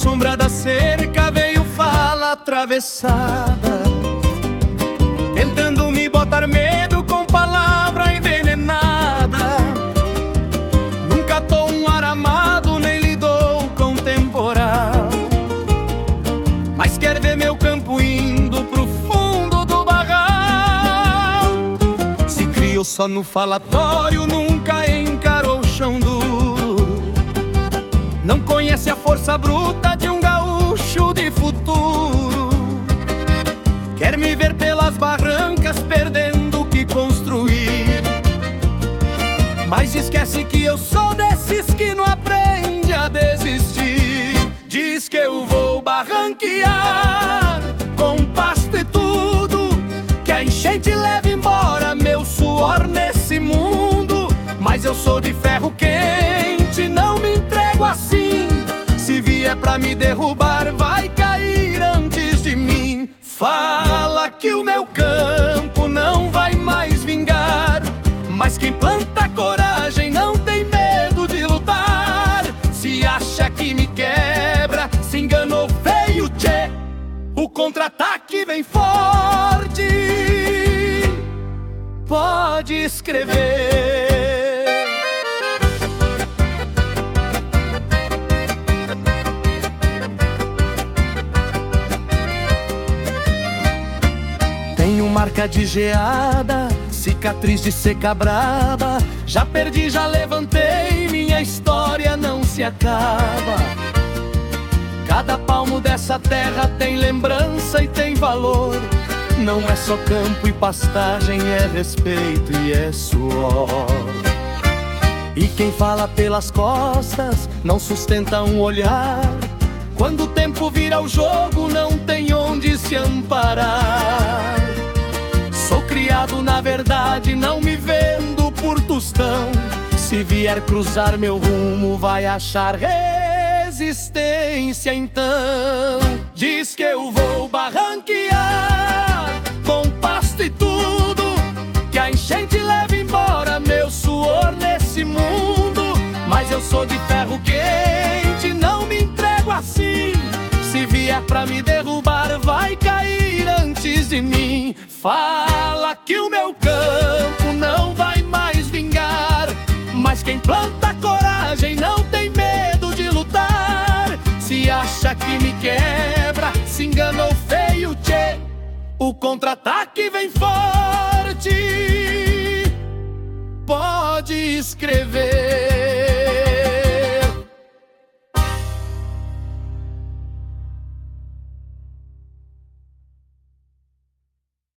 sombra da cerca veio fala atravessada, tentando me botar medo com palavra envenenada. Nunca tô um aramado, nem lidou com temporal, mas quer ver meu campo indo pro fundo do barral. Se criou só no falatório, nunca encarou o chão duro, não conhece a força bruta de um gaúcho de futuro. Quer me ver pelas barrancas perdendo o que construí, mas esquece que eu sou desses que não aprende a desistir. Diz que eu vou barranquear com pasto e tudo, que a enchente leva embora meu suor nesse mundo. Mas eu sou de ferro quente, não me entrego assim. Se vier pra me derrubar, vai cair antes de mim. Fala que o meu campo não vai mais vingar, mas quem planta coragem não tem medo de lutar. Se acha que me quebra, se enganou feio, tchê. O contra-ataque vem forte, pode escrever. Tenho marca de geada, cicatriz de seca braba. Já perdi, já levantei, minha história não se acaba. Cada palmo dessa terra tem lembrança e tem valor. Não é só campo e pastagem, é respeito e é suor. E quem fala pelas costas não sustenta um olhar. Quando o tempo vira o jogo, não tem onde se amparar. Sou criado na verdade, não me vendo por tostão. Se vier cruzar meu rumo, vai achar resistência então. Diz que eu vou barranquear com pasto e tudo, que a enchente leva embora meu suor nesse mundo. Mas eu sou de ferro quente, não me entrego assim. Se vier pra me derrubar, vai cair antes de mim. Fala que o meu campo não vai mais vingar, mas quem planta coragem não tem medo de lutar. Se acha que me quebra, se enganou feio, tchê. O contra-ataque vem forte, pode escrever.